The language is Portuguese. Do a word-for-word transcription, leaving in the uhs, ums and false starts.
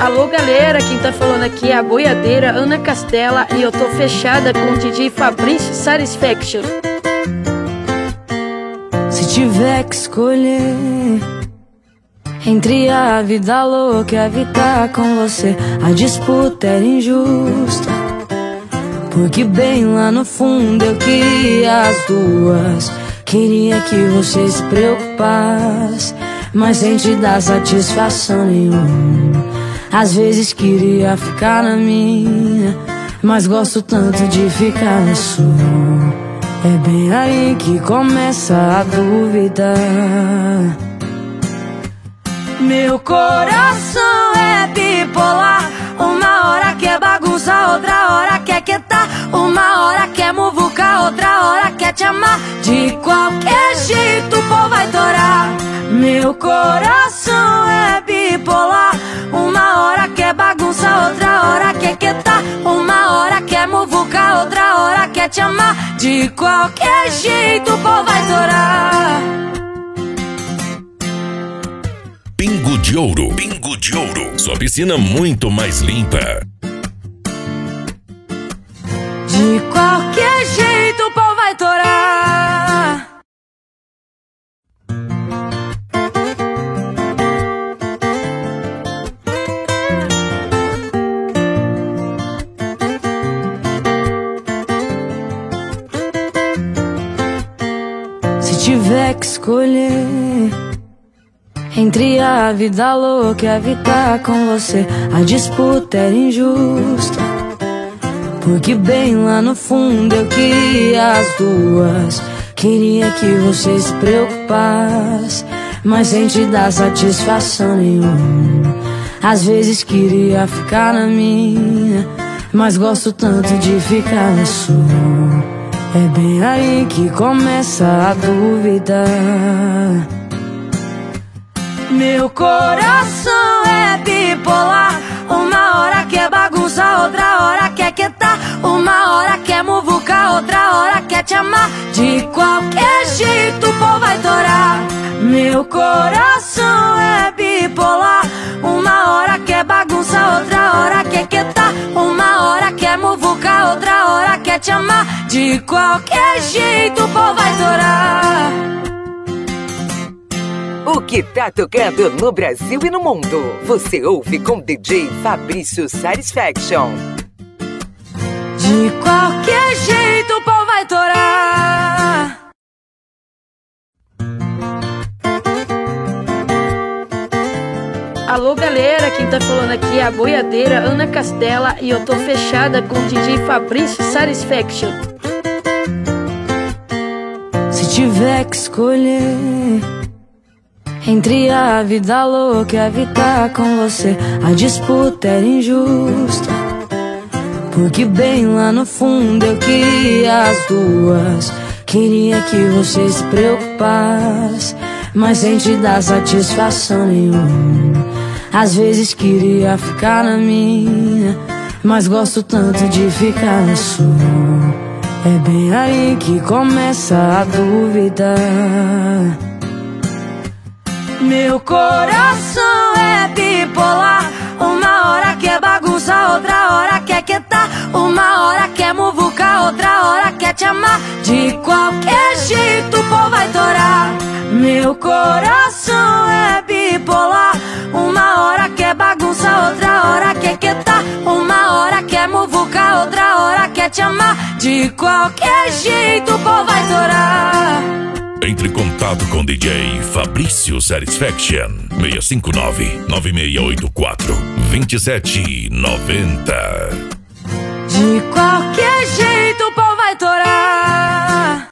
Alô galera, quem tá falando aqui é a boiadeira Ana Castela e eu tô fechada com o D J Fabrício Satisfaction. Se tiver que escolher entre a vida louca e a vida com você, a disputa era injusta, porque bem lá no fundo eu queria as duas. Queria que você se preocupasse, mas sem te dar satisfação nenhuma. Às vezes queria ficar na minha, mas gosto tanto de ficar na sua. É bem aí que começa a dúvida. Meu coração é bipolar, uma hora quer bagunça, outra hora quer quietar, uma hora quer muvucar, outra hora quer te amar. De qualquer jeito o pau vai torar. Meu coração é bipolar, uma hora quer bagunça, outra hora quer quietar, uma hora quer muvucar, outra hora quer te amar. De qualquer jeito o pau vai torar. Pingo de Ouro. Pingo de Ouro. Sua piscina muito mais limpa. De qualquer jeito o pau vai torar. Se tiver que escolher entre a vida louca e a vida com você, a disputa era injusta, porque bem lá no fundo eu queria as duas. Queria que você se preocupasse, mas sem te dar satisfação nenhuma. Às vezes queria ficar na minha, mas gosto tanto de ficar na sua. É bem aí que começa a dúvida. Meu coração é bipolar, uma hora quer bagunça, outra hora quer quietar, uma hora quer muvucar, outra hora quer te amar. De qualquer jeito o pau vai torar. Meu coração é bipolar, uma hora quer bagunça, outra hora quer quietar, uma hora quer muvucar, outra hora quer te amar. De qualquer jeito o pau vai torar. O que tá tocando no Brasil e no mundo, você ouve com D J Fabrício Satisfaction. De qualquer jeito o pau vai torar. Alô galera, quem tá falando aqui é a boiadeira Ana Castela e eu tô fechada com o D J Fabrício Satisfaction. Se tiver que escolher entre a vida louca e a vida com você, a disputa era injusta, porque bem lá no fundo eu queria as duas. Queria que você se preocupasse, mas sem te dar satisfação nenhuma. Às vezes queria ficar na minha, mas gosto tanto de ficar na sua. É bem aí que começa a dúvida. Meu coração é bipolar, uma hora quer bagunça, outra hora quer quietar, uma hora quer muvucar, outra hora quer te amar. De qualquer jeito o pau vai torar. Meu coração é bipolar, uma hora quer bagunça, outra hora quer quietar, uma hora quer muvucar, outra hora quer te amar. De qualquer jeito o pau vai torar. Entre em contato com D J Fabrício Satisfaction. seis cinco nove, nove seis oito quatro, dois sete nove zero. De qualquer jeito